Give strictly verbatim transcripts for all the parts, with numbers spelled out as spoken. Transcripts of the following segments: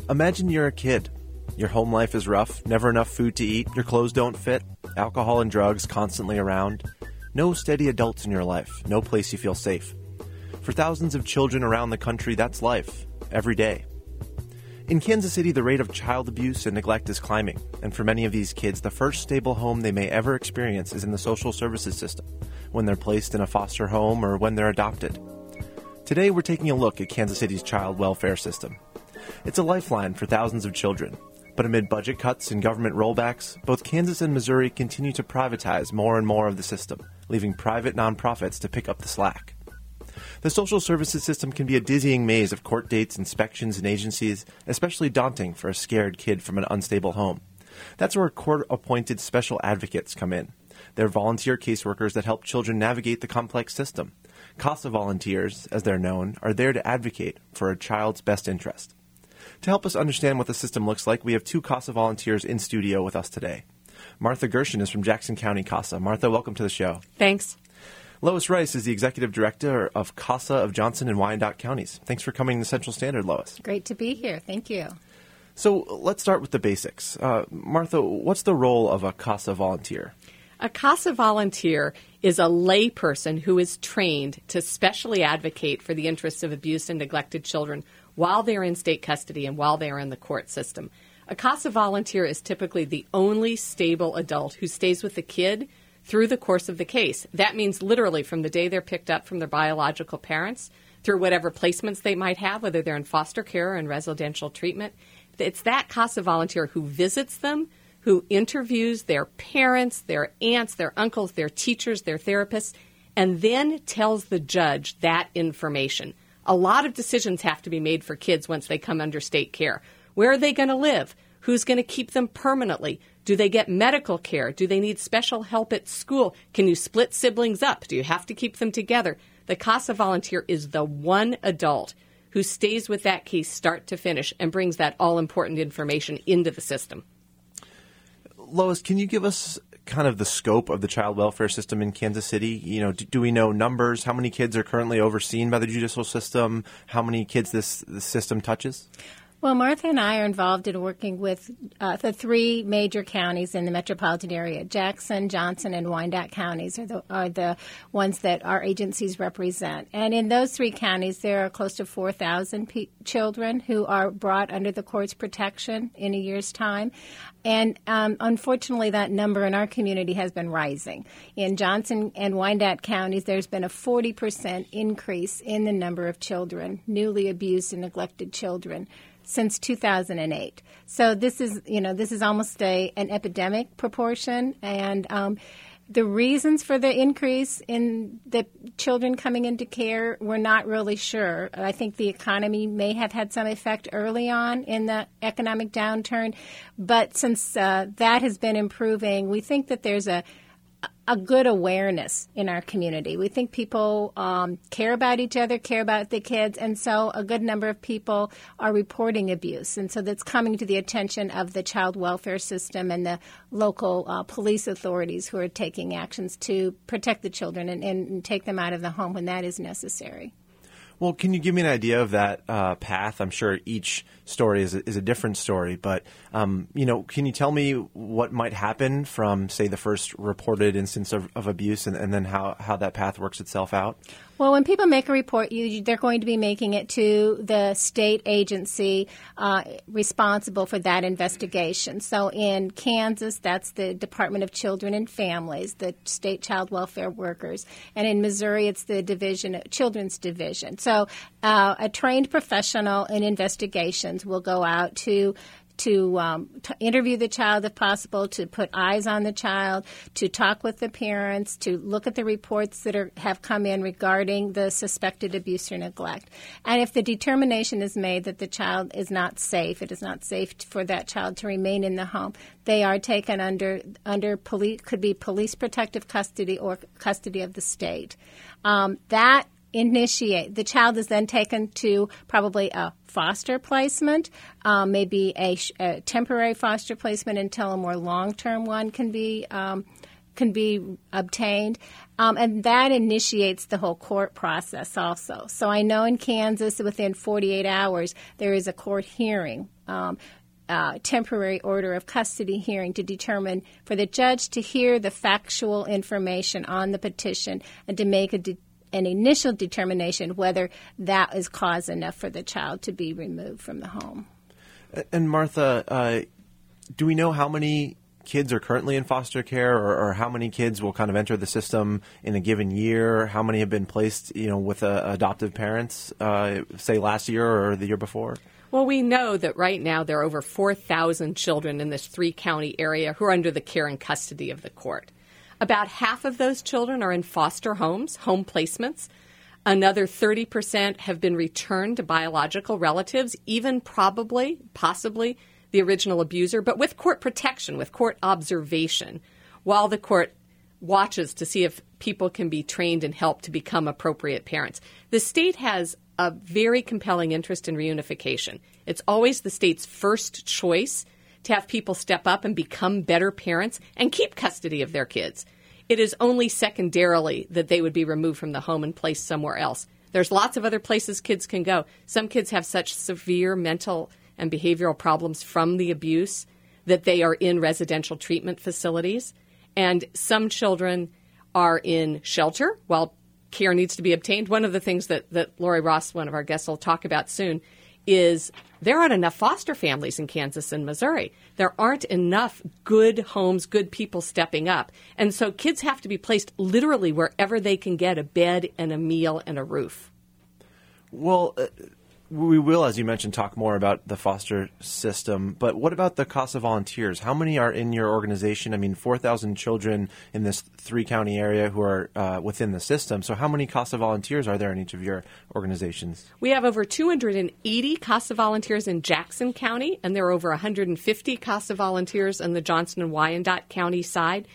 Imagine you're a kid. Your home life is rough, never enough food to eat, your clothes don't fit, alcohol and drugs constantly around. No steady adults in your life, no place you feel safe. For thousands of children around the country, that's life, every day. In Kansas City, the rate of child abuse and neglect is climbing, and for many of these kids, the first stable home they may ever experience is in the social services system, when they're placed in a foster home or when they're adopted. Today, we're taking a look at Kansas City's child welfare system. It's a lifeline for thousands of children, but amid budget cuts and government rollbacks, both Kansas and Missouri continue to privatize more and more of the system, leaving private nonprofits to pick up the slack. The social services system can be a dizzying maze of court dates, inspections, and agencies, especially daunting for a scared kid from an unstable home. That's where court-appointed special advocates come in. They're volunteer caseworkers that help children navigate the complex system. CASA volunteers, as they're known, are there to advocate for a child's best interest. To help us understand what the system looks like, we have two CASA volunteers in studio with us today. Martha Gershon is from Jackson County CASA. Martha, welcome to the show. Thanks. Lois Rice is the Executive Director of CASA of Johnson and Wyandotte Counties. Thanks for coming to Central Standard, Lois. Great to be here. Thank you. So let's start with the basics. Uh, Martha, what's the role of a CASA volunteer? A CASA volunteer is a layperson who is trained to specially advocate for the interests of abused and neglected children while they're in state custody and while they're in the court system. A CASA volunteer is typically the only stable adult who stays with the kid through the course of the case. That means literally from the day they're picked up from their biological parents through whatever placements they might have, whether they're in foster care or in residential treatment. It's that CASA volunteer who visits them, who interviews their parents, their aunts, their uncles, their teachers, their therapists, and then tells the judge that information. A lot of decisions have to be made for kids once they come under state care. Where are they going to live? Who's going to keep them permanently? Do they get medical care? Do they need special help at school? Can you split siblings up? Do you have to keep them together? The CASA volunteer is the one adult who stays with that case start to finish and brings that all-important information into the system. Lois, can you give us kind of the scope of the child welfare system in Kansas City? You know, do, do we know numbers? How many kids are currently overseen by the judicial system? How many kids this, this system touches? Well, Martha and I are involved in working with uh, the three major counties in the metropolitan area. Jackson, Johnson, and Wyandotte counties are the, are the ones that our agencies represent. And in those three counties, there are close to four thousand pe- children who are brought under the court's protection in a year's time. And um, unfortunately, that number in our community has been rising. In Johnson and Wyandotte counties, there's been a forty percent increase in the number of children, newly abused and neglected children, since two thousand eight. So this is, you know, this is almost a an epidemic proportion. And um, the reasons for the increase in the children coming into care, we're not really sure. I think the economy may have had some effect early on in the economic downturn. But since uh, that has been improving, we think that there's a a good awareness in our community. We think people um, care about each other, care about the kids, and so a good number of people are reporting abuse. And so that's coming to the attention of the child welfare system and the local uh, police authorities who are taking actions to protect the children and, and take them out of the home when that is necessary. Well, can you give me an idea of that uh, path? I'm sure each story is a, is a different story, but, um, you know, can you tell me what might happen from, say, the first reported instance of, of abuse and, and then how, how that path works itself out? Well, when people make a report, you, they're going to be making it to the state agency uh, responsible for that investigation. So in Kansas, that's the Department of Children and Families, the state child welfare workers. And in Missouri, it's the division, Children's Division. So uh, a trained professional in investigations will go out to to, um, to interview the child if possible, to put eyes on the child, to talk with the parents, to look at the reports that are, have come in regarding the suspected abuse or neglect. And if the determination is made that the child is not safe, it is not safe for that child to remain in the home, they are taken under, under police, could be police protective custody or custody of the state. Um, that initiate. The child is then taken to probably a foster placement, um, maybe a, a temporary foster placement until a more long-term one can be um, can be obtained, um, and that initiates the whole court process also. So I know in Kansas, within forty-eight hours, there is a court hearing, um, uh, temporary order of custody hearing to determine for the judge to hear the factual information on the petition and to make a de- an initial determination whether that is cause enough for the child to be removed from the home. And Martha, uh, do we know how many kids are currently in foster care, or, or how many kids will kind of enter the system in a given year? How many have been placed, you know, with uh, adoptive parents, uh, say last year or the year before? Well, we know that right now there are over four thousand children in this three-county area who are under the care and custody of the court. About half of those children are in foster homes, home placements. Another thirty percent have been returned to biological relatives, even probably, possibly, the original abuser, but with court protection, with court observation, while the court watches to see if people can be trained and helped to become appropriate parents. The state has a very compelling interest in reunification. It's always the state's first choice to have people step up and become better parents and keep custody of their kids. It is only secondarily that they would be removed from the home and placed somewhere else. There's lots of other places kids can go. Some kids have such severe mental and behavioral problems from the abuse that they are in residential treatment facilities. And some children are in shelter while care needs to be obtained. One of the things that, that Lori Ross, one of our guests, will talk about soon is there aren't enough foster families in Kansas and Missouri. There aren't enough good homes, good people stepping up. And so kids have to be placed literally wherever they can get a bed and a meal and a roof. Well, uh, we will, as you mentioned, talk more about the foster system. But what about the CASA volunteers? How many are in your organization? I mean, four thousand children in this three-county area who are uh, within the system. So how many CASA volunteers are there in each of your organizations? We have over two hundred eighty CASA volunteers in Jackson County, and there are over one hundred fifty CASA volunteers on the Johnson and Wyandotte County side.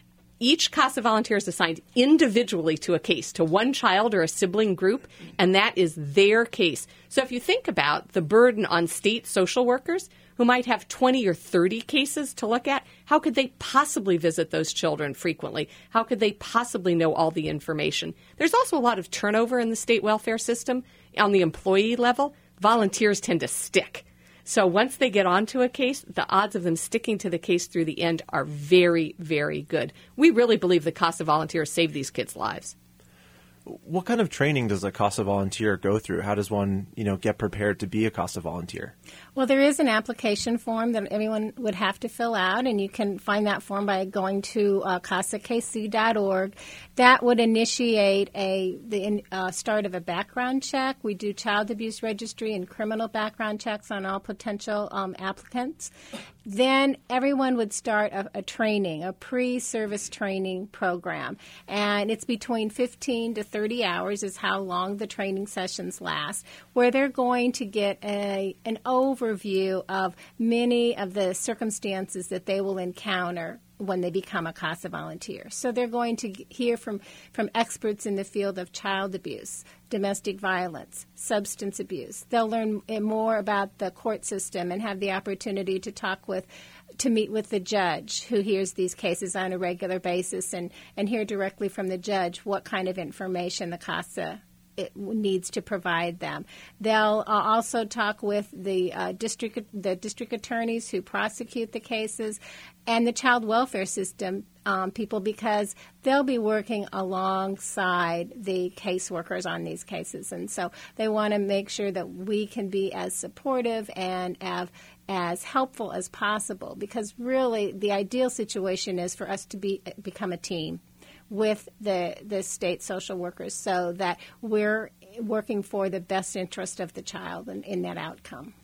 Each CASA volunteer is assigned individually to a case, to one child or a sibling group, and that is their case. So if you think about the burden on state social workers who might have twenty or thirty cases to look at, how could they possibly visit those children frequently? How could they possibly know all the information? There's also a lot of turnover in the state welfare system. On the employee level, volunteers tend to stick. So once they get onto a case, the odds of them sticking to the case through the end are very, very good. We really believe the CASA volunteers save these kids' lives. What kind of training does a CASA volunteer go through? How does one, you know, get prepared to be a CASA volunteer? Well, there is an application form that everyone would have to fill out, and you can find that form by going to uh, casa k c dot org. That would initiate a the uh, start of a background check. We do child abuse registry and criminal background checks on all potential um, applicants. Then everyone would start a, a training, a pre-service training program, and it's between fifteen to thirty hours is how long the training sessions last, where they're going to get a an overview of many of the circumstances that they will encounter when they become a CASA volunteer. So they're going to hear from, from experts in the field of child abuse, domestic violence, substance abuse. They'll learn more about the court system and have the opportunity to talk with, to meet with the judge who hears these cases on a regular basis and, and hear directly from the judge what kind of information the CASA it needs to provide them. They'll uh, also talk with the uh, district the district attorneys who prosecute the cases and the child welfare system um, people, because they'll be working alongside the caseworkers on these cases. And so they want to make sure that we can be as supportive and have as helpful as possible, because really the ideal situation is for us to be become a team with the, the state social workers so that we're working for the best interest of the child in, in that outcome.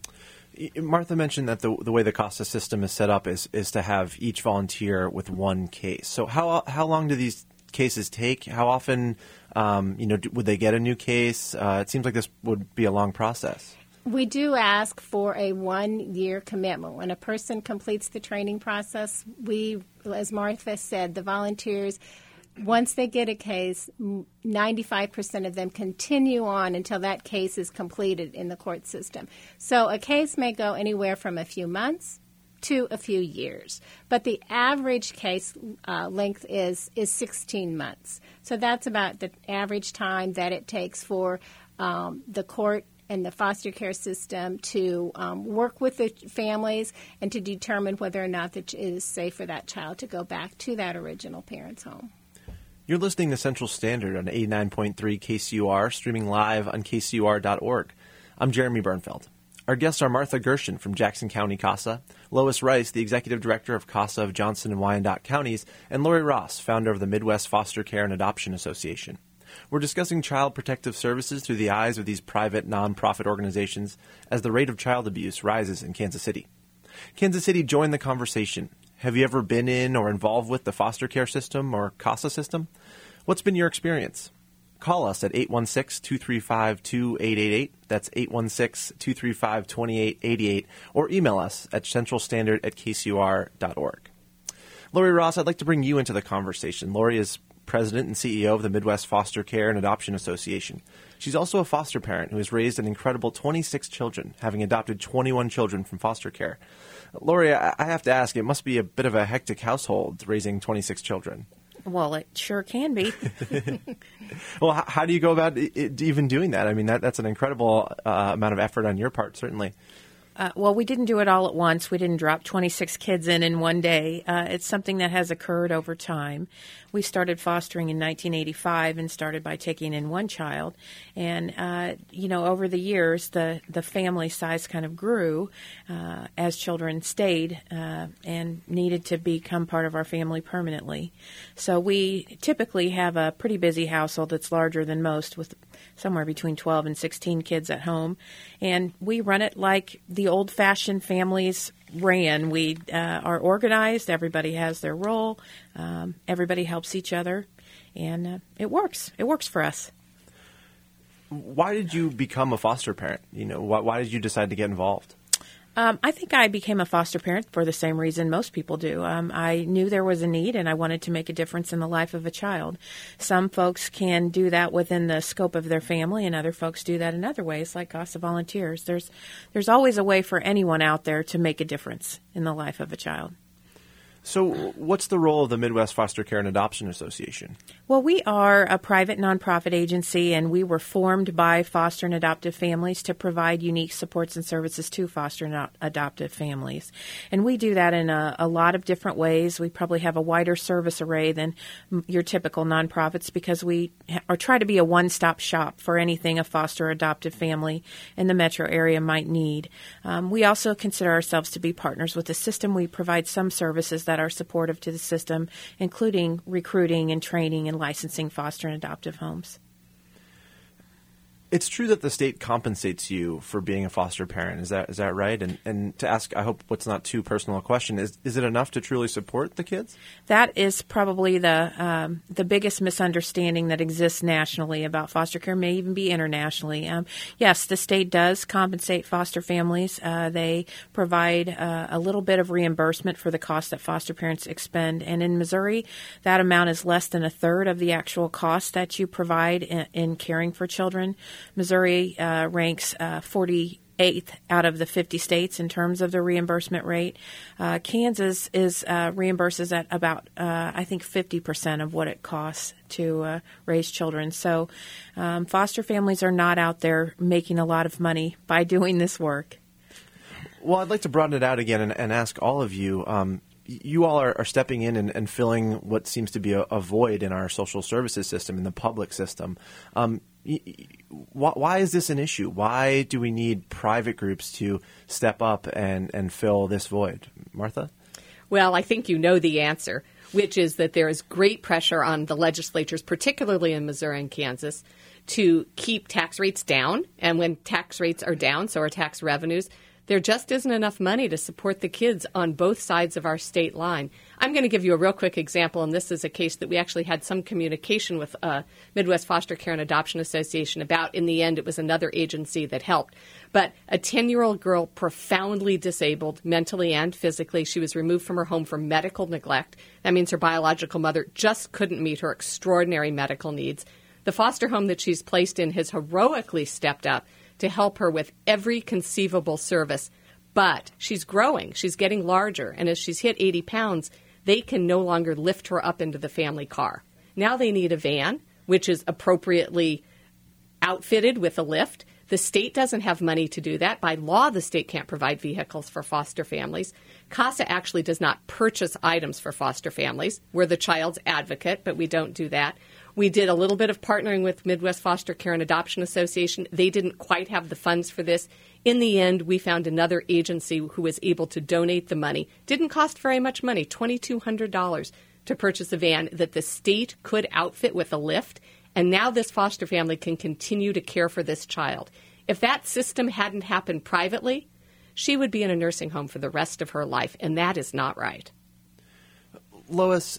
Martha mentioned that the the way the CASA system is set up is, is to have each volunteer with one case. So how how long do these cases take? How often um, you know do, would they get a new case? Uh, it seems like this would be a long process. We do ask for a one-year commitment. When a person completes the training process, we, as Martha said, the volunteers, once they get a case, ninety-five percent of them continue on until that case is completed in the court system. So a case may go anywhere from a few months to a few years. But the average case uh, length is, is sixteen months. So that's about the average time that it takes for um, the court and the foster care system to um, work with the families and to determine whether or not it is safe for that child to go back to that original parent's home. You're listening to Central Standard on eighty-nine point three K C U R, streaming live on K C U R dot org. I'm Jeremy Bernfeld. Our guests are Martha Gershon from Jackson County CASA, Lois Rice, the Executive Director of CASA of Johnson and Wyandotte Counties, and Lori Ross, founder of the Midwest Foster Care and Adoption Association. We're discussing child protective services through the eyes of these private nonprofit organizations as the rate of child abuse rises in Kansas City. Kansas City, join the conversation. Have you ever been in or involved with the foster care system or CASA system? What's been your experience? Call us at eight one six, two three five, two eight eight eight. That's eight one six, two three five, two eight eight eight. Or email us at central standard at K C U R dot org. Lori Ross, I'd like to bring you into the conversation. Lori is president and C E O of the Midwest Foster Care and Adoption Association. She's also a foster parent who has raised an incredible twenty-six children, having adopted twenty-one children from foster care. Lori, I have to ask, it must be a bit of a hectic household raising twenty-six children. Well, it sure can be. Well, how, how do you go about it, even doing that? I mean, that, that's an incredible uh, amount of effort on your part, certainly. Uh, well, we didn't do it all at once. We didn't drop twenty-six kids in in one day. Uh, it's something that has occurred over time. We started fostering in nineteen eighty-five and started by taking in one child. And, uh, you know, over the years, the, the family size kind of grew uh, as children stayed uh, and needed to become part of our family permanently. So we typically have a pretty busy household that's larger than most, with somewhere between twelve and sixteen kids at home. And we run it like the old-fashioned families ran. We uh, are organized. Everybody has their role. Um, everybody helps each other. And uh, it works. It works for us. Why did you become a foster parent? You know, why, why did you decide to get involved? Um, I think I became a foster parent for the same reason most people do. Um, I knew there was a need, and I wanted to make a difference in the life of a child. Some folks can do that within the scope of their family, and other folks do that in other ways, like CASA volunteers. There's, there's always a way for anyone out there to make a difference in the life of a child. So what's the role of the Midwest Foster Care and Adoption Association? Well, we are a private nonprofit agency, and we were formed by foster and adoptive families to provide unique supports and services to foster and adoptive families. And we do that in a, a lot of different ways. We probably have a wider service array than your typical nonprofits because we ha- or try to be a one-stop shop for anything a foster or adoptive family in the metro area might need. Um, we also consider ourselves to be partners with the system. We provide some services that are supportive to the system, including recruiting and training and licensing foster and adoptive homes. It's true that the state compensates you for being a foster parent. Is that is that right? And and to ask, I hope what's not too personal a question, is is it enough to truly support the kids? That is probably the um, the biggest misunderstanding that exists nationally about foster care, may even be internationally. Um, yes, the state does compensate foster families. Uh, they provide uh, a little bit of reimbursement for the cost that foster parents expend. And in Missouri, that amount is less than a third of the actual cost that you provide in, in caring for children. Missouri uh, ranks uh, forty-eighth out of the fifty states in terms of the reimbursement rate. Uh, Kansas is uh, reimburses at about, uh, I think, fifty percent of what it costs to uh, raise children. So um, foster families are not out there making a lot of money by doing this work. Well, I'd like to broaden it out again and, and ask all of you. Um, you all are, are stepping in and, and filling what seems to be a, a void in our social services system, in the public system. Um, Why, why is this an issue? Why do we need private groups to step up and, and fill this void? Martha? Well, I think you know the answer, which is that there is great pressure on the legislatures, particularly in Missouri and Kansas, to keep tax rates down. And when tax rates are down, so are tax revenues, there just isn't enough money to support the kids on both sides of our state line. I'm going to give you a real quick example, and this is a case that we actually had some communication with uh, Midwest Foster Care and Adoption Association about. In the end, it was another agency that helped. But a ten-year-old girl, profoundly disabled, mentally and physically, she was removed from her home for medical neglect. That means her biological mother just couldn't meet her extraordinary medical needs. The foster home that she's placed in has heroically stepped up to help her with every conceivable service. But she's growing. She's getting larger. And as she's hit eighty pounds, they can no longer lift her up into the family car. Now they need a van, which is appropriately outfitted with a lift. The state doesn't have money to do that. By law, the state can't provide vehicles for foster families. CASA actually does not purchase items for foster families. We're the child's advocate, but we don't do that. We did a little bit of partnering with Midwest Foster Care and Adoption Association. They didn't quite have the funds for this. In the end, we found another agency who was able to donate the money. Didn't cost very much money, two thousand two hundred dollars to purchase a van that the state could outfit with a lift. And now this foster family can continue to care for this child. If that system hadn't happened privately, she would be in a nursing home for the rest of her life, and that is not right. Lois,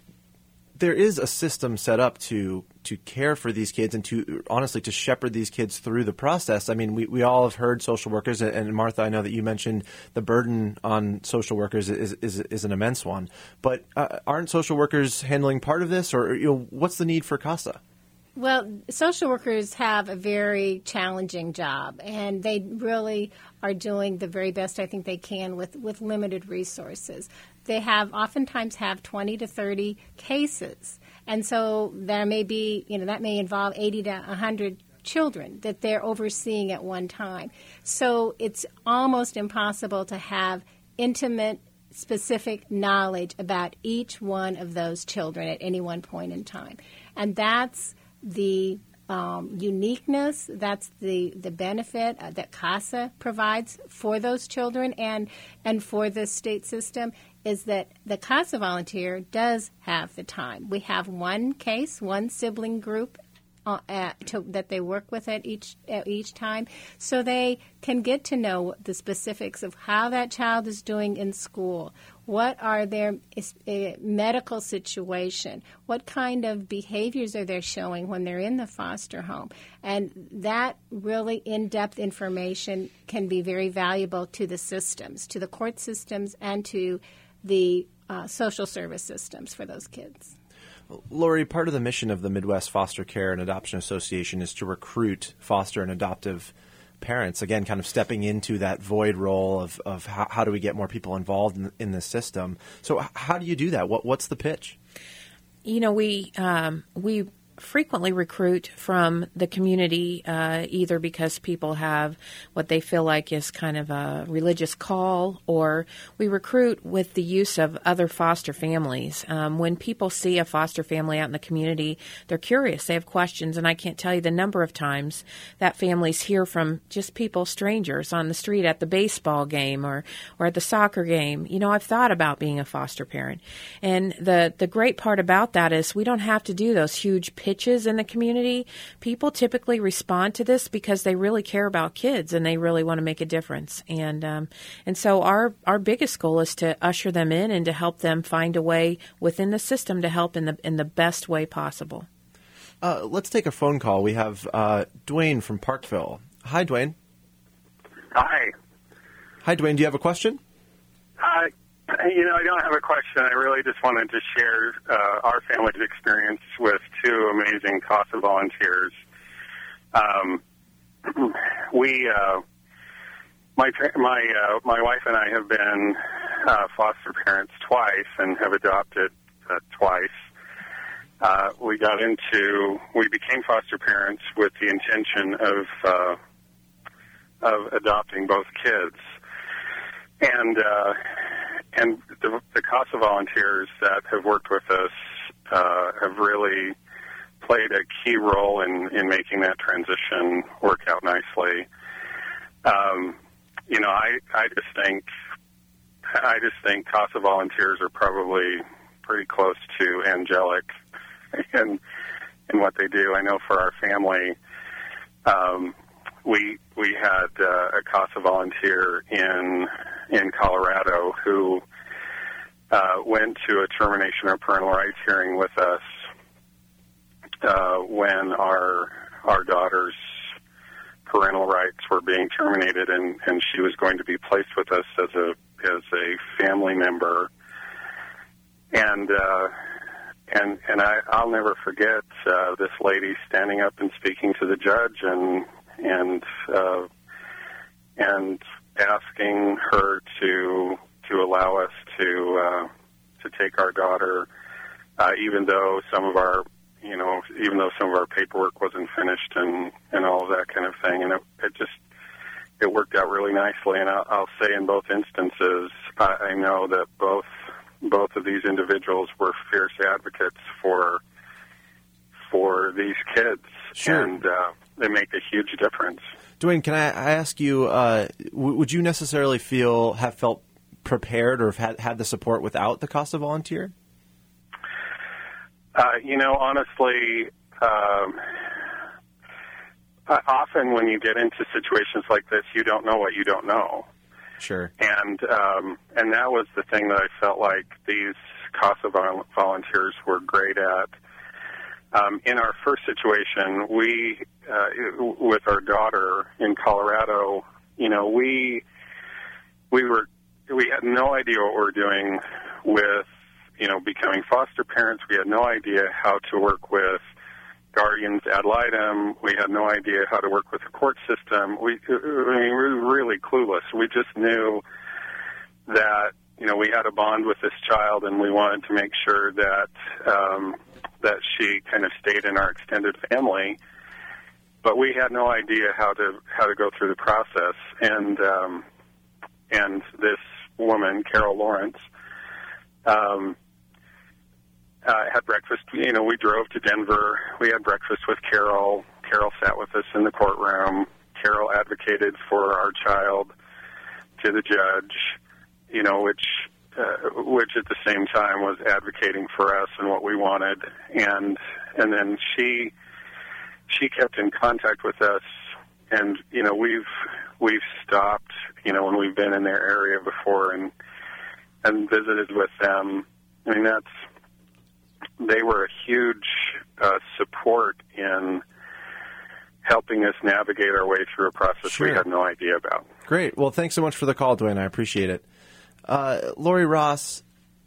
there is a system set up to to care for these kids and to, honestly, to shepherd these kids through the process. I mean, we, we all have heard social workers, and Martha, I know that you mentioned the burden on social workers is is, is an immense one. But uh, aren't social workers handling part of this, or you know, what's the need for CASA? Well, social workers have a very challenging job, and they really are doing the very best I think they can with, with limited resources. They have oftentimes have twenty to thirty cases, and so there may be, you know, that may involve eighty to one hundred children that they're overseeing at one time. So it's almost impossible to have intimate, specific knowledge about each one of those children at any one point in time. And that's the um, uniqueness, that's the, the benefit uh, that CASA provides for those children and and for the state system, is that the CASA volunteer does have the time. We have one case, one sibling group uh, at, to, that they work with at each at each time, so they can get to know the specifics of how that child is doing in school. What are their uh, medical situation? What kind of behaviors are they showing when they're in the foster home? And that really in-depth information can be very valuable to the systems, to the court systems, and to the uh, social service systems for those kids. Lori, part of the mission of the Midwest Foster Care and Adoption Association is to recruit foster and adoptive parents, again, kind of stepping into that void role of, of how, how do we get more people involved in, in this system. So how do you do that? What, what's the pitch? You know, we um, we frequently recruit from the community, uh, either because people have what they feel like is kind of a religious call, or we recruit with the use of other foster families. Um, when people see a foster family out in the community, they're curious, they have questions, and I can't tell you the number of times that families hear from just people, strangers on the street at the baseball game or, or at the soccer game, you know, I've thought about being a foster parent. And the, the great part about that is we don't have to do those huge pitches in the community. People typically respond to this because they really care about kids and they really want to make a difference. And um, and so our our biggest goal is to usher them in and to help them find a way within the system to help in the in the best way possible. Uh, let's take a phone call. We have uh, Dwayne from Parkville. Hi, Dwayne. Hi. Hi, Dwayne. Do you have a question? Uh, you know, I don't have a question. I really just wanted to share uh, our family's experience with two amazing CASA volunteers. Um, we, uh, my my uh, my wife and I have been uh, foster parents twice and have adopted uh, twice. Uh, we got into, we became foster parents with the intention of uh, of adopting both kids, and uh, and the, the CASA volunteers that have worked with us uh, have really played a key role in, in making that transition work out nicely. Um, you know, I, I just think I just think CASA volunteers are probably pretty close to angelic in in what they do. I know for our family, um, we we had uh, a CASA volunteer in in Colorado who uh, went to a termination of parental rights hearing with us uh, when our our daughter's parental rights were being terminated, and, and she was going to be placed with us as a as a family member. And uh, and and I, I'll never forget uh, this lady standing up and speaking to the judge, and and uh, and asking her to to allow us to uh, to take our daughter, uh, even though some of our you know even though some of our paperwork wasn't finished and, and all of that kind of thing, and it, it just it worked out really nicely. And I'll, I'll say in both instances, I, I know that both both of these individuals were fierce advocates for for these kids, sure. and uh, they make a huge difference. Dwayne, can I, I ask you, uh, w- would you necessarily feel, have felt prepared or have had, had the support without the CASA volunteer? Uh, you know, honestly, um, often when you get into situations like this, you don't know what you don't know. Sure. And um, and that was the thing that I felt like these CASA vol- volunteers were great at. Um, in our first situation, we, uh, with our daughter in Colorado, you know, we we were we had no idea what we were doing with, you know, becoming foster parents. We had no idea how to work with guardians ad litem. We had no idea how to work with the court system. We, I mean, we were really clueless. We just knew that, you know, we had a bond with this child, and we wanted to make sure that um, that she kind of stayed in our extended family. But we had no idea how to how to go through the process. And um, and this woman, Carol Lawrence, um, uh, had breakfast. You know, we drove to Denver. We had breakfast with Carol. Carol sat with us in the courtroom. Carol advocated for our child to the judge, you know, which uh, which at the same time was advocating for us and what we wanted. And and then she she kept in contact with us. And, you know, we've we've stopped, you know, when we've been in their area before and and visited with them. I mean, that's they were a huge uh, support in helping us navigate our way through a process Sure. we had no idea about. Great. Well, thanks so much for the call, Dwayne. I appreciate it. Uh, Lori Ross,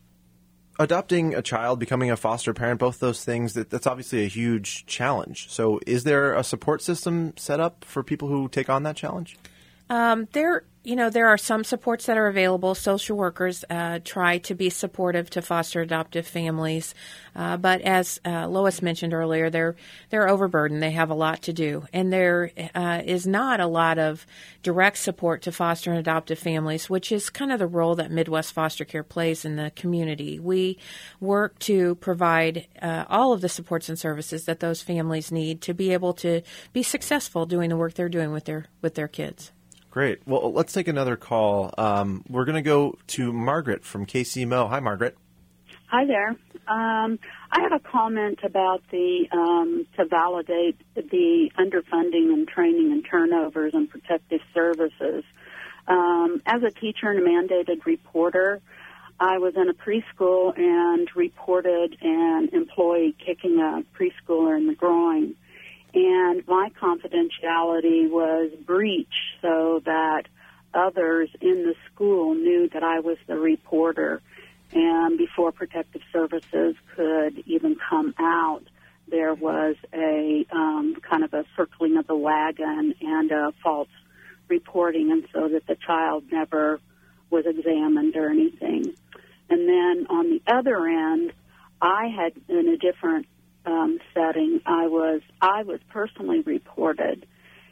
adopting a child, becoming a foster parent, both those things, that, that's obviously a huge challenge. So is there a support system set up for people who take on that challenge? Um, there, you know, there are some supports that are available. Social workers uh, try to be supportive to foster adoptive families, uh, but as uh, Lois mentioned earlier, they're they're overburdened. They have a lot to do, and there uh, is not a lot of direct support to foster and adoptive families, which is kind of the role that Midwest Foster Care plays in the community. We work to provide uh, all of the supports and services that those families need to be able to be successful doing the work they're doing with their with their kids. Great. Well, let's take another call. Um, we're going to go to Margaret from K C M O. Hi, Margaret. Hi there. Um, I have a comment about the um, to validate the underfunding and training and turnovers in protective services. Um, as a teacher and a mandated reporter, I was in a preschool and reported an employee kicking a preschooler in the groin. And my confidentiality was breached so that others in the school knew that I was the reporter. And before Protective Services could even come out, there was a um, kind of a circling of the wagon and a false reporting, and so that the child never was examined or anything. And then on the other end, I had, in a different Um, setting, I was I was personally reported,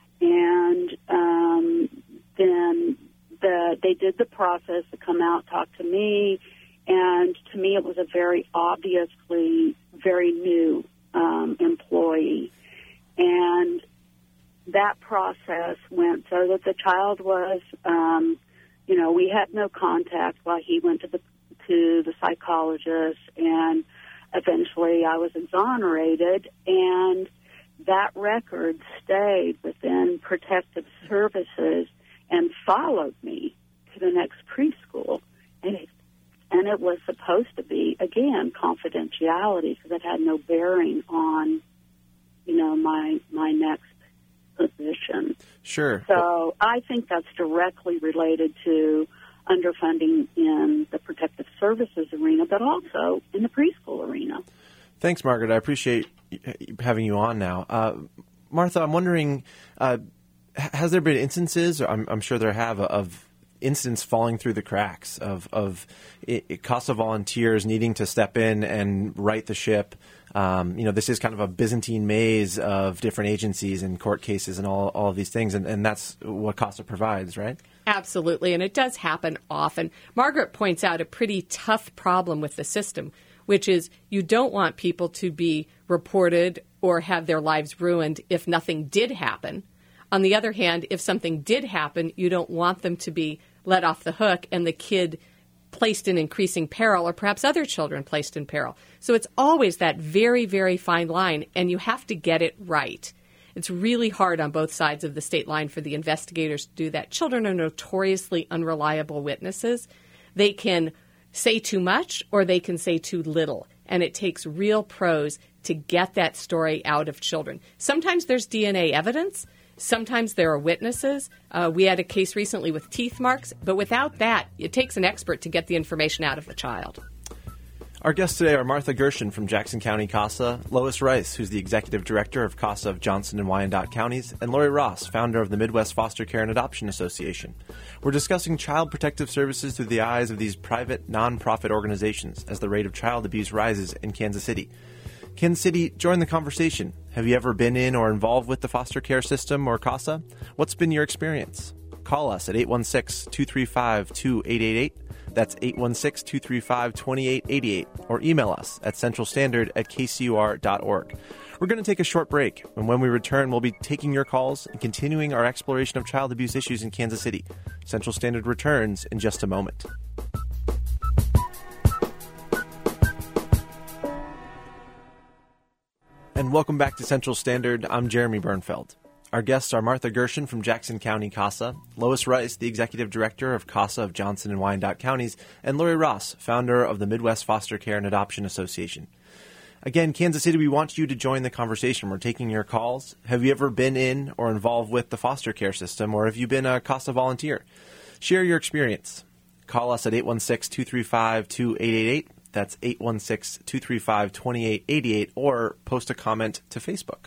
and um, then the they did the process to come out, talk to me, and to me it was a very obviously very new um, employee, and that process went so that the child was, um, you know, we had no contact while he went to the to the psychologist, and eventually I was exonerated, and that record stayed within Protective Services and followed me to the next preschool. And it, and it was supposed to be, again, confidentiality because it had no bearing on, you know, my my next position. Sure. So I think that's directly related to underfunding in the protective services arena, but also in the preschool arena. Thanks, Margaret. I appreciate having you on now. Uh, Martha, I'm wondering, uh, has there been instances, or I'm, I'm sure there have, of incidents falling through the cracks of, of it, it, CASA volunteers needing to step in and right the ship. Um, you know, this is kind of a Byzantine maze of different agencies and court cases and all, all of these things, and, and that's what CASA provides, right? Absolutely, and it does happen often. Margaret points out a pretty tough problem with the system, which is you don't want people to be reported or have their lives ruined if nothing did happen. On the other hand, if something did happen, you don't want them to be let off the hook and the kid placed in increasing peril, or perhaps other children placed in peril. So it's always that very, very fine line, and you have to get it right. It's really hard on both sides of the state line for the investigators to do that. Children are notoriously unreliable witnesses. They can say too much or they can say too little, and it takes real pros to get that story out of children. Sometimes there's D N A evidence. Sometimes there are witnesses. Uh, we had a case recently with teeth marks, but without that, it takes an expert to get the information out of the child. Our guests today are Martha Gershon from Jackson County CASA, Lois Rice, who's the Executive Director of CASA of Johnson and Wyandotte Counties, and Lori Ross, founder of the Midwest Foster Care and Adoption Association. We're discussing child protective services through the eyes of these private, nonprofit organizations as the rate of child abuse rises in Kansas City. Kansas City, join the conversation. Have you ever been in or involved with the foster care system or CASA? What's been your experience? Call us at eight one six, two three five, two eight eight eight. That's eight one six, two three five, two eight eight eight. Or email us at central standard at k c u r dot org. We're going to take a short break, and when we return, we'll be taking your calls and continuing our exploration of child abuse issues in Kansas City. Central Standard returns in just a moment. And welcome back to Central Standard. I'm Jeremy Bernfeld. Our guests are Martha Gershon from Jackson County CASA, Lois Rice, the Executive Director of CASA of Johnson and Wyandotte Counties, and Lori Ross, founder of the Midwest Foster Care and Adoption Association. Again, Kansas City, we want you to join the conversation. We're taking your calls. Have you ever been in or involved with the foster care system, or have you been a CASA volunteer? Share your experience. Call us at eight one six, two three five, two eight eight eight. That's eight one six, two three five, two eight eight eight, or post a comment to Facebook.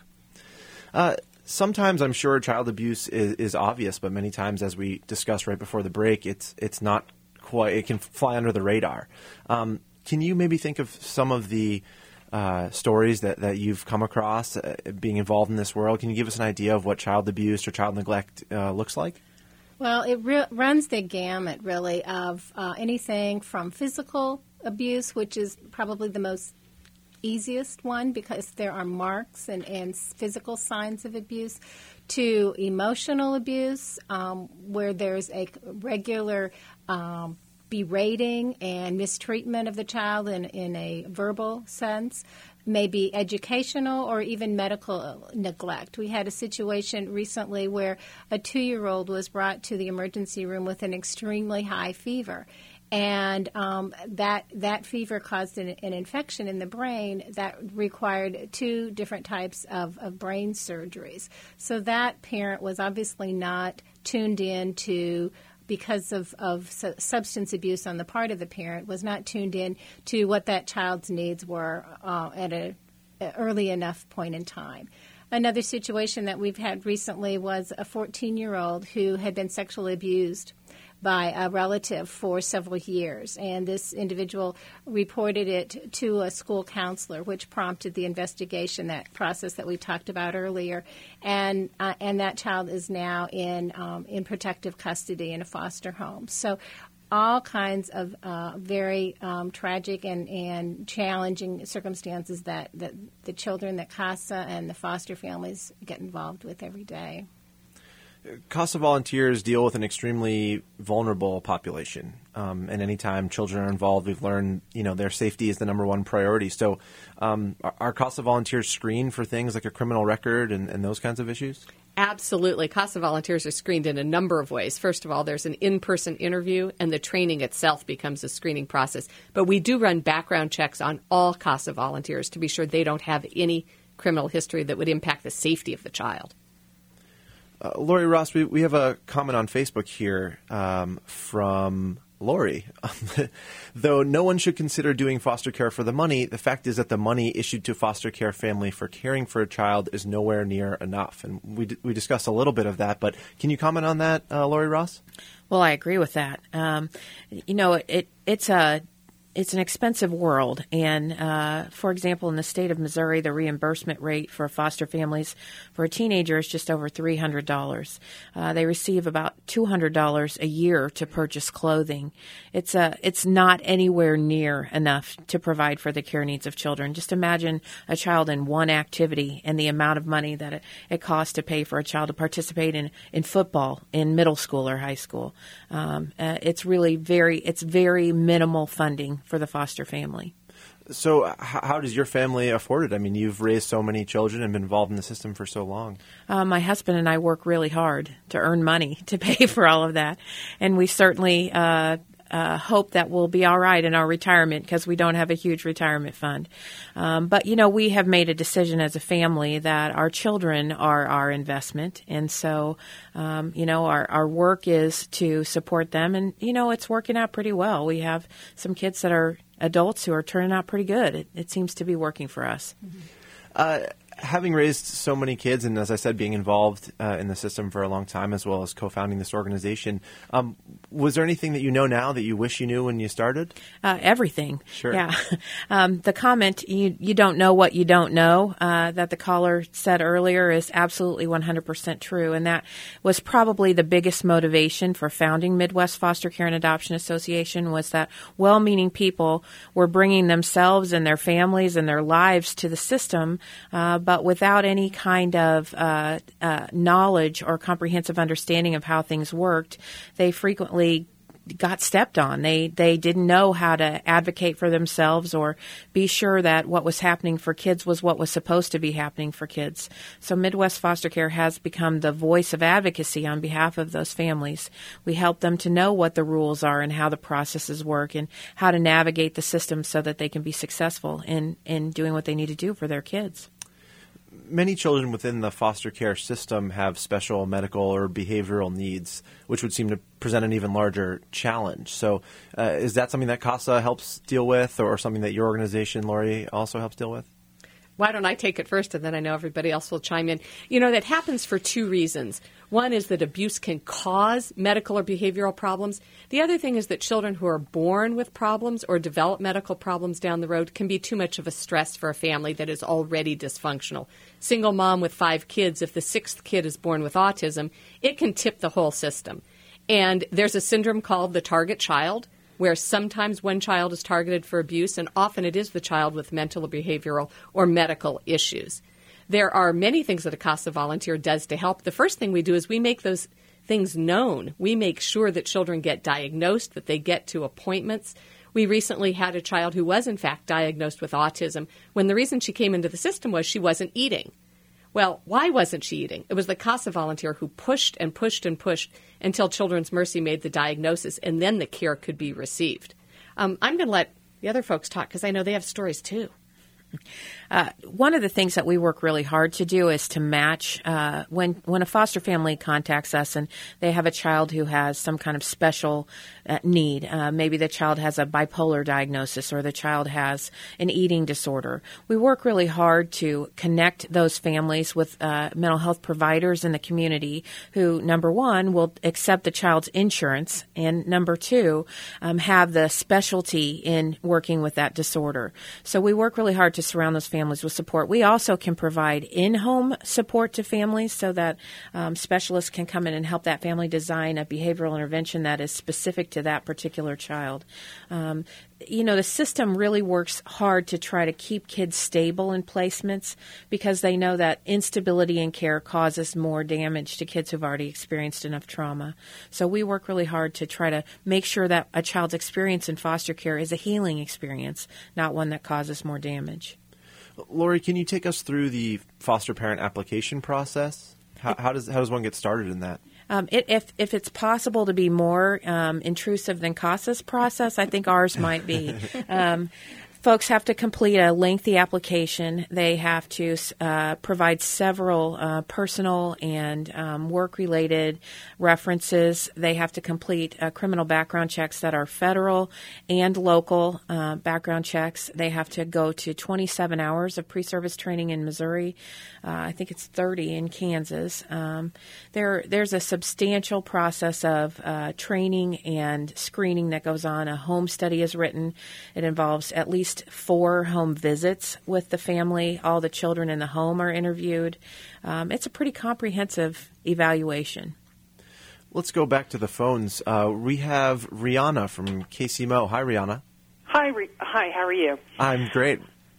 Uh, sometimes I'm sure child abuse is, is obvious, but many times, as we discussed right before the break, it's it's not quite, it can fly under the radar. Um, can you maybe think of some of the uh, stories that, that you've come across uh, being involved in this world? Can you give us an idea of what child abuse or child neglect uh, looks like? Well, it re- runs the gamut, really, of uh, anything from physical abuse, which is probably the most easiest one because there are marks and, and physical signs of abuse, to emotional abuse, um, where there's a regular um, berating and mistreatment of the child in, in a verbal sense, maybe educational or even medical neglect. We had a situation recently where a two-year-old was brought to the emergency room with an extremely high fever. And um, that that fever caused an, an infection in the brain that required two different types of, of brain surgeries. So that parent was obviously not tuned in to, because of, of su- substance abuse on the part of the parent, was not tuned in to what that child's needs were uh, at a, a early enough point in time. Another situation that we've had recently was a fourteen-year-old who had been sexually abused by a relative for several years. And this individual reported it to a school counselor, which prompted the investigation, that process that we talked about earlier. And uh, and that child is now in um, in protective custody in a foster home. So all kinds of uh, very um, tragic and, and challenging circumstances that, that the children that CASA and the foster families get involved with every day. CASA volunteers deal with an extremely vulnerable population, um, and anytime children are involved, we've learned, you know, their safety is the number one priority. So um, are, are CASA volunteers screened for things like a criminal record and, and those kinds of issues? Absolutely. CASA volunteers are screened in a number of ways. First of all, there's an in-person interview, and the training itself becomes a screening process. But we do run background checks on all CASA volunteers to be sure they don't have any criminal history that would impact the safety of the child. Uh, Lori Ross, we, we have a comment on Facebook here um, from Lori, though no one should consider doing foster care for the money, the fact is that the money issued to foster care family for caring for a child is nowhere near enough. And we d- we discussed a little bit of that, but can you comment on that, uh, Lori Ross? Well, I agree with that. Um, you know, it it's a It's an expensive world, and uh, for example, in the state of Missouri, the reimbursement rate for foster families for a teenager is just over three hundred dollars. Uh, they receive about two hundred dollars a year to purchase clothing. It's a, it's not anywhere near enough to provide for the care needs of children. Just imagine a child in one activity and the amount of money that it, it costs to pay for a child to participate in, in football in middle school or high school. Um, uh, it's really very, it's very minimal funding for the foster family. So h- how does your family afford it? I mean, you've raised so many children and been involved in the system for so long. Uh, my husband and I work really hard to earn money to pay for all of that. And we certainly uh, uh, hope that we'll be all right in our retirement because we don't have a huge retirement fund. Um, but, you know, we have made a decision as a family that our children are our investment. And so, um, you know, our, our work is to support them. And, you know, it's working out pretty well. We have some kids that are adults who are turning out pretty good. It, it seems to be working for us. Mm-hmm. Uh, having raised so many kids and, as I said, being involved uh, in the system for a long time as well as co-founding this organization, um, was there anything that you know now that you wish you knew when you started? Uh, everything. Sure. Yeah. Um, the comment, you, you don't know what you don't know, uh, that the caller said earlier is absolutely one hundred percent true. And that was probably the biggest motivation for founding Midwest Foster Care and Adoption Association, was that well-meaning people were bringing themselves and their families and their lives to the system, uh, but without any kind of uh, uh, knowledge or comprehensive understanding of how things worked. They frequently got stepped on. They they didn't know how to advocate for themselves or be sure that what was happening for kids was what was supposed to be happening for kids. So Midwest Foster Care has become the voice of advocacy on behalf of those families. We help them to know what the rules are and how the processes work and how to navigate the system so that they can be successful in, in doing what they need to do for their kids. Many children within the foster care system have special medical or behavioral needs, which would seem to present an even larger challenge. So uh, is that something that CASA helps deal with, or something that your organization, Lori, also helps deal with? Why don't I take it first, and then I know everybody else will chime in. You know, that happens for two reasons. One is that abuse can cause medical or behavioral problems. The other thing is that children who are born with problems or develop medical problems down the road can be too much of a stress for a family that is already dysfunctional. Single mom with five kids, if the sixth kid is born with autism, it can tip the whole system. And there's a syndrome called the target child, where sometimes one child is targeted for abuse, and often it is the child with mental or behavioral or medical issues. There are many things that a CASA volunteer does to help. The first thing we do is we make those things known. We make sure that children get diagnosed, that they get to appointments. We recently had a child who was, in fact, diagnosed with autism when the reason she came into the system was she wasn't eating. Well, why wasn't she eating? It was the CASA volunteer who pushed and pushed and pushed until Children's Mercy made the diagnosis, and then the care could be received. Um, I'm going to let the other folks talk because I know they have stories too. Uh, one of the things that we work really hard to do is to match uh, when when a foster family contacts us and they have a child who has some kind of special uh, need. Uh, maybe the child has a bipolar diagnosis or the child has an eating disorder. We work really hard to connect those families with uh, mental health providers in the community who, number one, will accept the child's insurance, and number two, um, have the specialty in working with that disorder. So we work really hard to surround those families with support. We also can provide in-home support to families so that um, specialists can come in and help that family design a behavioral intervention that is specific to that particular child. Um, you know, the system really works hard to try to keep kids stable in placements because they know that instability in care causes more damage to kids who've already experienced enough trauma. So we work really hard to try to make sure that a child's experience in foster care is a healing experience, not one that causes more damage. Lori, can you take us through the foster parent application process? How, how does how does one get started in that? Um, it, if if it's possible to be more um, intrusive than CASA's process, I think ours might be. Um, folks have to complete a lengthy application. They have to uh, provide several uh, personal and um, work-related references. They have to complete uh, criminal background checks that are federal and local uh, background checks. They have to go to twenty-seven hours of pre-service training in Missouri. Uh, I think it's thirty in Kansas. Um, there, there's a substantial process of uh, training and screening that goes on. A home study is written. It involves at least four home visits with the family. All the children in the home are interviewed. Um, it's a pretty comprehensive evaluation. Let's go back to the phones. Uh, we have Rihanna from K C M O. Hi, Rihanna. Hi, Re- hi. How are you? I'm great.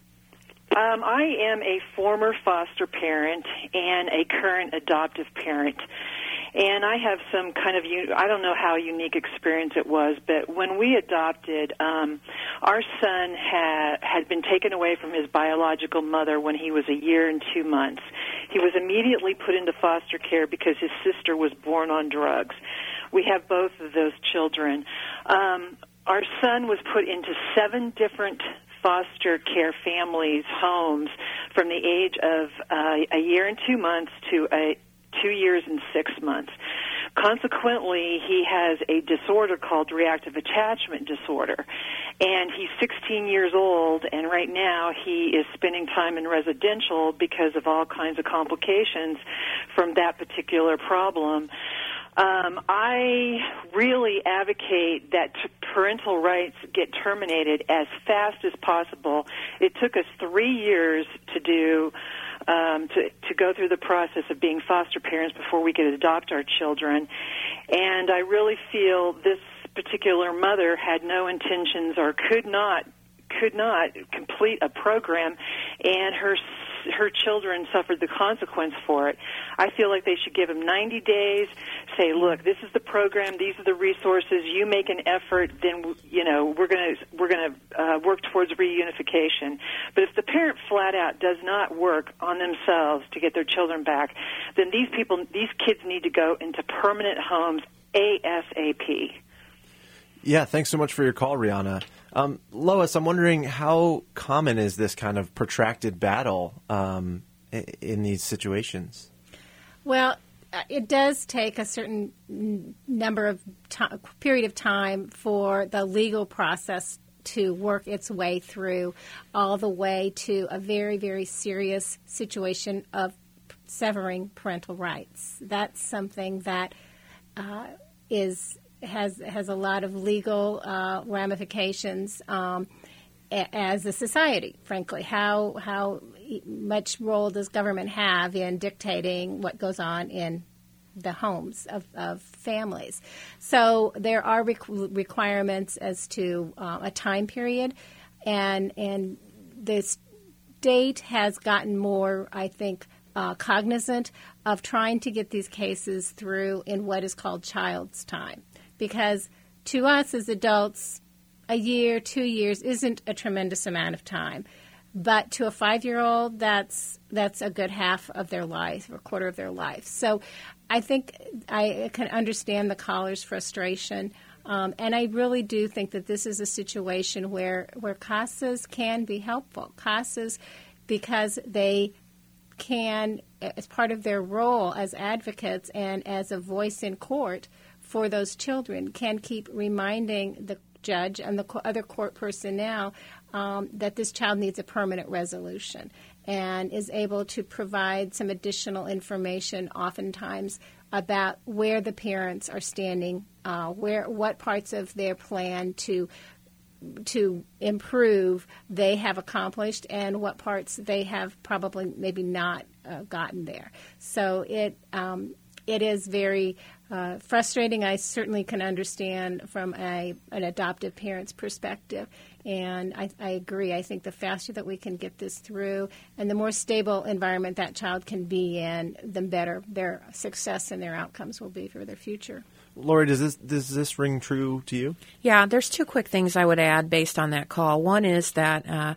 Um, I am a former foster parent and a current adoptive parent. And I have some kind of, I don't know how unique experience it was, but when we adopted, um, our son had, had been taken away from his biological mother when he was a year and two months. He was immediately put into foster care because his sister was born on drugs. We have both of those children. Um, our son was put into seven different foster care families' homes from the age of uh, a year and two months to a two years and six months. Consequently, he has a disorder called reactive attachment disorder, and he's sixteen years old, and right now he is spending time in residential because of all kinds of complications from that particular problem. Um, I really advocate that t- parental rights get terminated as fast as possible. It took us three years to do Um, to, to go through the process of being foster parents before we could adopt our children. And I really feel this particular mother had no intentions or could not could not complete a program, and her her children suffered the consequence for it. I feel like they should give them ninety days, say, look, this is the program, these are the resources, you make an effort, then, you know, we're going to we're going to uh, work towards reunification. But if the parent flat out does not work on themselves to get their children back, then these people, these kids need to go into permanent homes ASAP. Yeah, thanks so much for your call, Rihanna. Um, Lois, I'm wondering how common is this kind of protracted battle um, in these situations? Well, it does take a certain number of time, period of time for the legal process to work its way through, all the way to a very, very serious situation of severing parental rights. That's something that uh, is has has a lot of legal uh, ramifications um, a- as a society. Frankly, how how much role does government have in dictating what goes on in the homes of, of families? So there are requ- requirements as to uh, a time period, and and the state has gotten more, I think, uh, cognizant of trying to get these cases through in what is called child's time. Because to us as adults, a year, two years isn't a tremendous amount of time. But to a five-year-old, that's that's a good half of their life, or a quarter of their life. So I think I can understand the caller's frustration. Um, and I really do think that this is a situation where, where CASAs can be helpful. CASAs, because they can, as part of their role as advocates and as a voice in court for those children, can keep reminding the judge and the other court personnel um, that this child needs a permanent resolution, and is able to provide some additional information oftentimes about where the parents are standing, uh, where what parts of their plan to to improve they have accomplished, and what parts they have probably maybe not uh, gotten there. So it um, it is very uh, frustrating. I certainly can understand from a an adoptive parent's perspective, and I, I agree. I think the faster that we can get this through, and the more stable environment that child can be in, the better their success and their outcomes will be for their future. Lori, does this does this ring true to you? Yeah, there's two quick things I would add based on that call. One is that uh,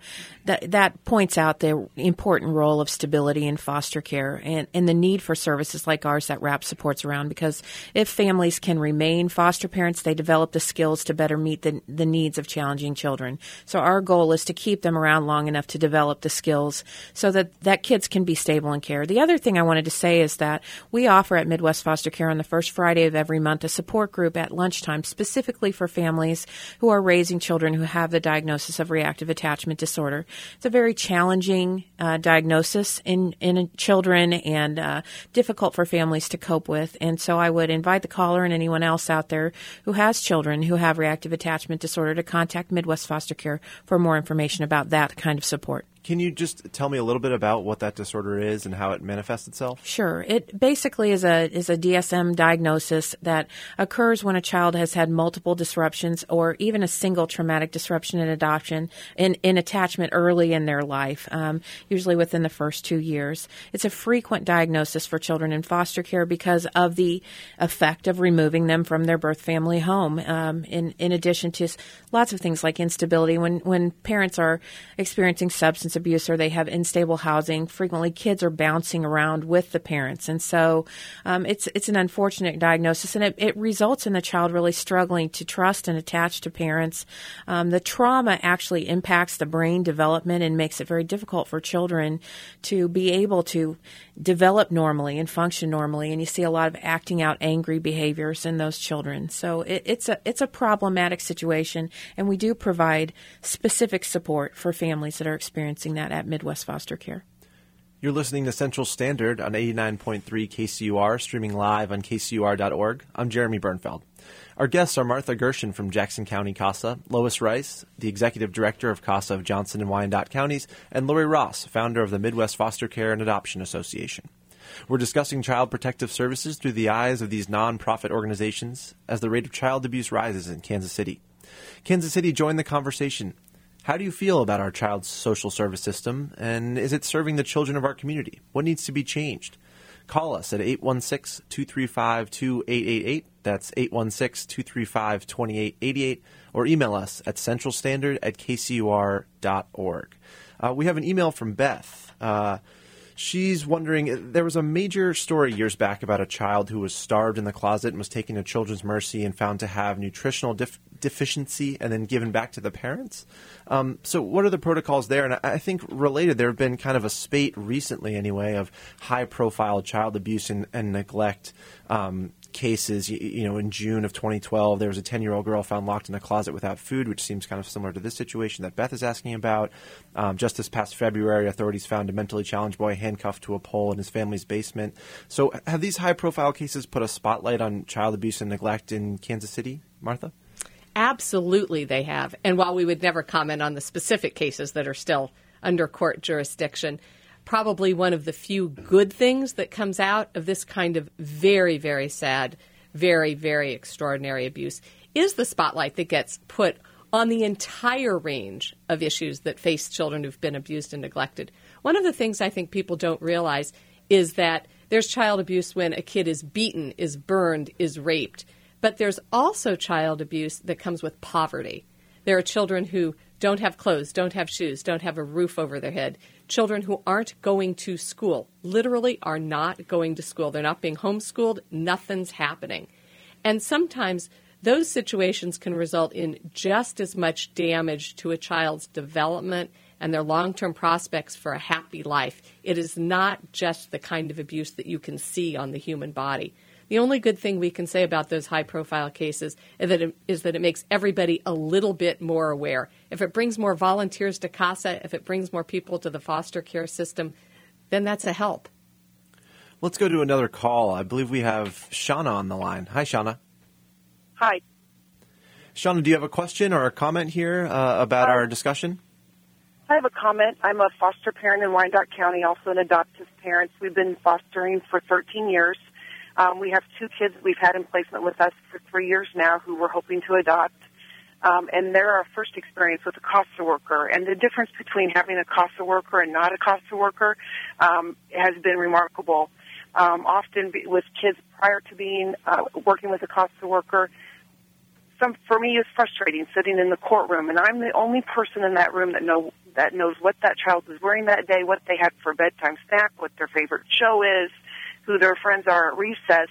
that that points out the important role of stability in foster care and, and the need for services like ours that WRAP supports around, because if families can remain foster parents, they develop the skills to better meet the, the needs of challenging children. So our goal is to keep them around long enough to develop the skills so that, that kids can be stable in care. The other thing I wanted to say is that we offer at Midwest Foster Care on the first Friday of every month a support group at lunchtime specifically for families who are raising children who have the diagnosis of reactive attachment disorder. It's a very challenging uh, diagnosis in, in children and uh, difficult for families to cope with. And so I would invite the caller and anyone else out there who has children who have reactive attachment disorder to contact Midwest Foster Care for more information about that kind of support. Can you just tell me a little bit about what that disorder is and how it manifests itself? Sure. It basically is a is a D S M diagnosis that occurs when a child has had multiple disruptions or even a single traumatic disruption in adoption in, in attachment early in their life, um, usually within the first two years. It's a frequent diagnosis for children in foster care because of the effect of removing them from their birth family home, um, in, in addition to lots of things like instability. When, when parents are experiencing substance abuse or they have unstable housing, frequently kids are bouncing around with the parents. And so um, it's it's an unfortunate diagnosis, and it, it results in the child really struggling to trust and attach to parents. Um, the trauma actually impacts the brain development and makes it very difficult for children to be able to develop normally and function normally. And you see a lot of acting out angry behaviors in those children. So it, it's a it's a problematic situation, and we do provide specific support for families that are experiencing that at Midwest Foster Care. You're listening to Central Standard on eighty-nine point three K C U R, streaming live on K C U R dot org. I'm Jeremy Bernfeld. Our guests are Martha Gershon from Jackson County CASA, Lois Rice, the Executive Director of CASA of Johnson and Wyandotte Counties, and Lori Ross, founder of the Midwest Foster Care and Adoption Association. We're discussing child protective services through the eyes of these nonprofit organizations as the rate of child abuse rises in Kansas City. Kansas City joined the conversation. How do you feel about our child's social service system, and is it serving the children of our community? What needs to be changed? Call us at eight one six, two three five, two eight eight eight. That's eight one six, two three five, two eight eight eight. Or email us at centralstandard at k c u r dot org. Uh, we have an email from Beth. Uh, She's wondering, there was a major story years back about a child who was starved in the closet and was taken to Children's Mercy and found to have nutritional def- deficiency and then given back to the parents. Um, so what are the protocols there? And I think related, there have been kind of a spate recently anyway of high-profile child abuse and, and neglect um cases. You, you know, in June of twenty twelve, there was a ten-year-old girl found locked in a closet without food, which seems kind of similar to this situation that Beth is asking about. Um, just this past February, authorities found a mentally challenged boy handcuffed to a pole in his family's basement. So have these high-profile cases put a spotlight on child abuse and neglect in Kansas City, Martha? Absolutely they have. And while we would never comment on the specific cases that are still under court jurisdiction, probably one of the few good things that comes out of this kind of very, very sad, very, very extraordinary abuse is the spotlight that gets put on the entire range of issues that face children who've been abused and neglected. One of the things I think people don't realize is that there's child abuse when a kid is beaten, is burned, is raped. But there's also child abuse that comes with poverty. There are children who don't have clothes, don't have shoes, don't have a roof over their head. Children who aren't going to school, literally are not going to school. They're not being homeschooled. Nothing's happening. And sometimes those situations can result in just as much damage to a child's development and their long-term prospects for a happy life. It is not just the kind of abuse that you can see on the human body. The only good thing we can say about those high-profile cases is that, it, is that it makes everybody a little bit more aware. If it brings more volunteers to CASA, if it brings more people to the foster care system, then that's a help. Let's go to another call. I believe we have Shauna on the line. Hi, Shauna. Hi. Shauna, do you have a question or a comment here uh, about um, our discussion? I have a comment. I'm a foster parent in Wyandotte County, also an adoptive parent. We've been fostering for thirteen years. Um, we have two kids we've had in placement with us for three years now who we're hoping to adopt. Um, and they're our first experience with a CASA worker. And the difference between having a CASA worker and not a CASA worker um, has been remarkable. Um, often with kids prior to being uh, working with a CASA worker, some for me is frustrating sitting in the courtroom, and I'm the only person in that room that know that knows what that child was wearing that day, what they had for bedtime snack, what their favorite show is, who their friends are at recess.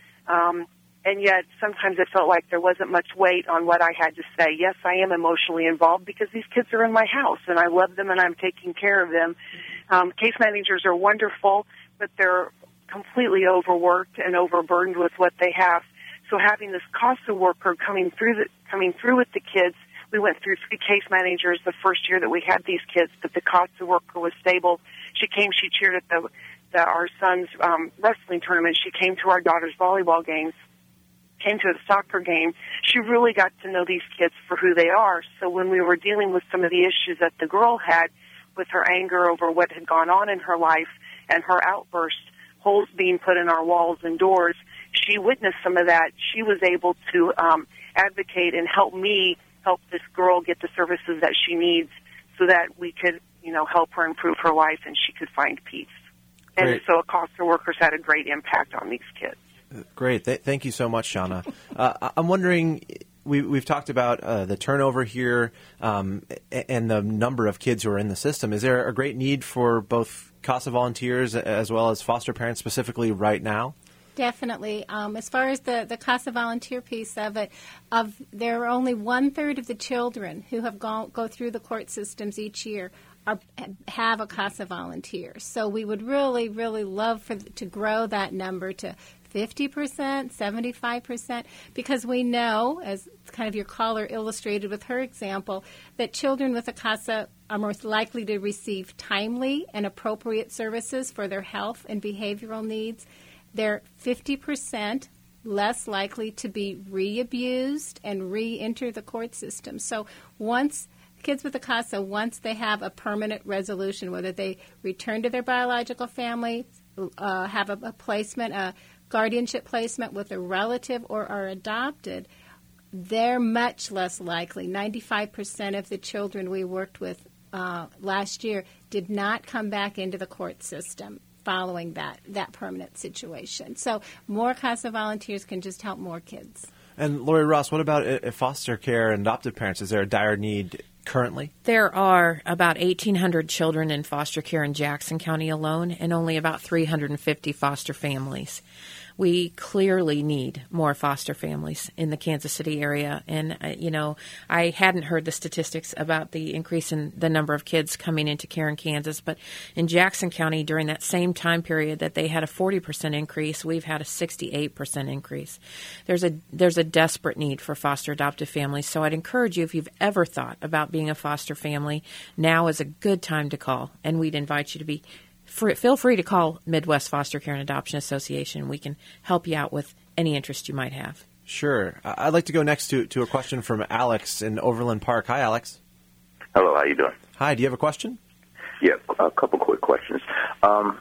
Um, and yet sometimes it felt like there wasn't much weight on what I had to say. Yes, I am emotionally involved because these kids are in my house, and I love them, and I'm taking care of them. Um, case managers are wonderful, but they're completely overworked and overburdened with what they have. So having this CASA worker coming through the, coming through with the kids, we went through three case managers the first year that we had these kids, but the CASA worker was stable. She came, she cheered at the, the our son's um, wrestling tournament. She came to our daughter's volleyball games, came to a soccer game. She really got to know these kids for who they are. So when we were dealing with some of the issues that the girl had with her anger over what had gone on in her life and her outburst, holes being put in our walls and doors, she witnessed some of that. She was able to um, advocate and help me help this girl get the services that she needs so that we could, you know, help her improve her life and she could find peace. And Great. so CASA workers had a great impact on these kids. Great. Th- thank you so much, Shauna. Uh, I'm wondering, we, we've talked about uh, the turnover here um, and the number of kids who are in the system. Is there a great need for both CASA volunteers as well as foster parents specifically right now? Definitely. Um, as far as the, the CASA volunteer piece of it, of there are only one-third of the children who have gone, go through the court systems each year are, have a CASA volunteer. So we would really, really love for to grow that number to fifty percent, seventy-five percent, because we know, as kind of your caller illustrated with her example, that children with a CASA are most likely to receive timely and appropriate services for their health and behavioral needs. They're fifty percent less likely to be re-abused and re-enter the court system. So once kids with a CASA, once they have a permanent resolution, whether they return to their biological family, uh, have a, a placement, a guardianship placement with a relative, or are adopted, they're much less likely. ninety-five percent of the children we worked with uh, last year did not come back into the court system following that, that permanent situation. So more CASA volunteers can just help more kids. And Lori Ross, what about uh, foster care and adoptive parents? Is there a dire need currently? There are about eighteen hundred children in foster care in Jackson County alone, and only about three hundred fifty foster families. We clearly need more foster families in the Kansas City area. And, uh, you know, I hadn't heard the statistics about the increase in the number of kids coming into care in Kansas, but in Jackson County during that same time period that they had a forty percent increase, we've had a sixty-eight percent increase. There's a there's a desperate need for foster adoptive families. So I'd encourage you, if you've ever thought about being a foster family, now is a good time to call, and we'd invite you to be Free, feel free to call Midwest Foster Care and Adoption Association. We can help you out with any interest you might have. Sure. I'd like to go next to, to a question from Alex in Overland Park. Hi, Alex. Hello, how you doing? Hi, do you have a question? Yeah, a couple quick questions. Um,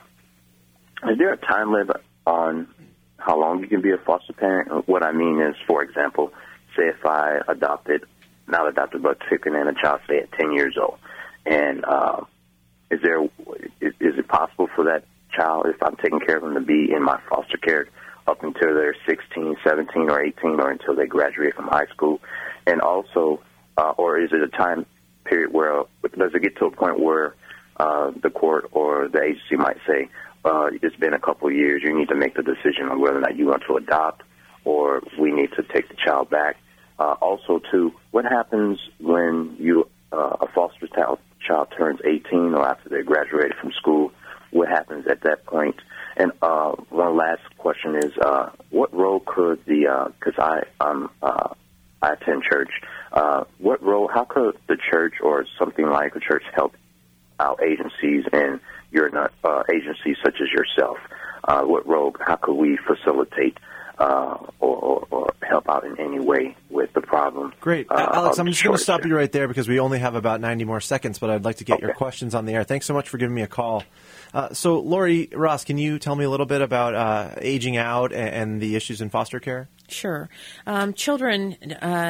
is there a time limit on how long you can be a foster parent? What I mean is, for example, say if I adopted, not adopted, but taken in a child, say, at ten years old, and uh, Is there is, is it possible for that child, if I'm taking care of them, to be in my foster care up until they're sixteen, seventeen, or eighteen, or until they graduate from high school? And also, uh, or is it a time period where, does it get to a point where uh, the court or the agency might say, uh, it's been a couple of years, you need to make the decision on whether or not you want to adopt, or we need to take the child back? Uh, also, too, what happens when you uh, a foster child child turns eighteen or after they graduated from school? What happens at that point? And uh, one last question is, uh, what role could the, because uh, I um, uh, I attend church, uh, what role, how could the church or something like a church help out agencies and your uh, agencies such as yourself? Uh, what role, how could we facilitate uh, or, or, or help out in any way with the problem? Great. Uh, Alex, I'm just going to stop there. you right there because we only have about ninety more seconds, but I'd like to get Okay. your questions on the air. Thanks so much for giving me a call. Uh, so, Lori Ross, can you tell me a little bit about uh, aging out and, and the issues in foster care? Sure. Um, children uh,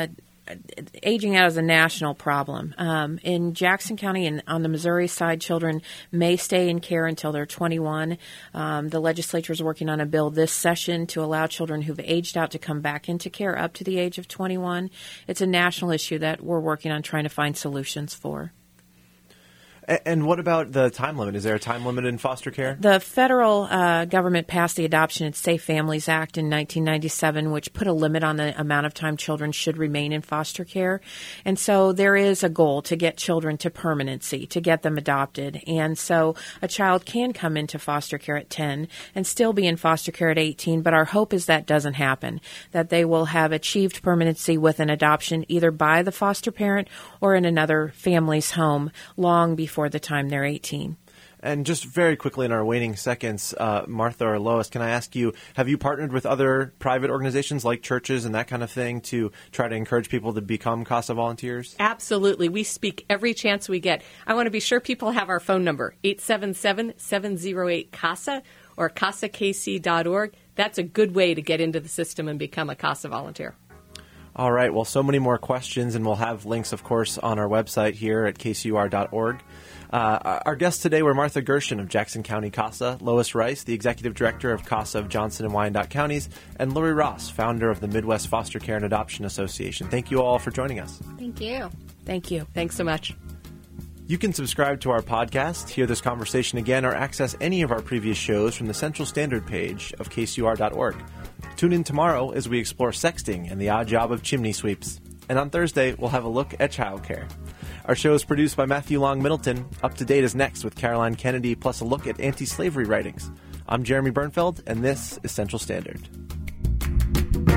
aging out is a national problem. Um, in Jackson County and on the Missouri side, children may stay in care until they're twenty-one. Um, the legislature is working on a bill this session to allow children who've aged out to come back into care up to the age of twenty-one. It's a national issue that we're working on trying to find solutions for. And what about the time limit? Is there a time limit in foster care? The federal uh, government passed the Adoption and Safe Families Act in nineteen ninety-seven, which put a limit on the amount of time children should remain in foster care. And so there is a goal to get children to permanency, to get them adopted. And so a child can come into foster care at ten and still be in foster care at eighteen, but our hope is that doesn't happen, that they will have achieved permanency with an adoption either by the foster parent or in another family's home long before the time they're eighteen. And just very quickly in our waning seconds, uh, Martha or Lois, can I ask you, have you partnered with other private organizations like churches and that kind of thing to try to encourage people to become CASA volunteers? Absolutely. We speak every chance we get. I want to be sure people have our phone number, eight seven seven, seven oh eight, CASA or casa k c dot org. That's a good way to get into the system and become a CASA volunteer. All right. Well, so many more questions, and we'll have links, of course, on our website here at k c u r dot org. Uh, our guests today were Martha Gershon of Jackson County CASA, Lois Rice, the Executive Director of CASA of Johnson and Wyandotte Counties, and Lori Ross, founder of the Midwest Foster Care and Adoption Association. Thank you all for joining us. Thank you. Thank you. Thanks so much. You can subscribe to our podcast, hear this conversation again, or access any of our previous shows from the Central Standard page of k c u r dot org. Tune in tomorrow as we explore sexting and the odd job of chimney sweeps. And on Thursday, we'll have a look at childcare. Our show is produced by Matthew Long Middleton. Up to Date is next with Caroline Kennedy, plus a look at anti-slavery writings. I'm Jeremy Bernfeld, and this is Central Standard.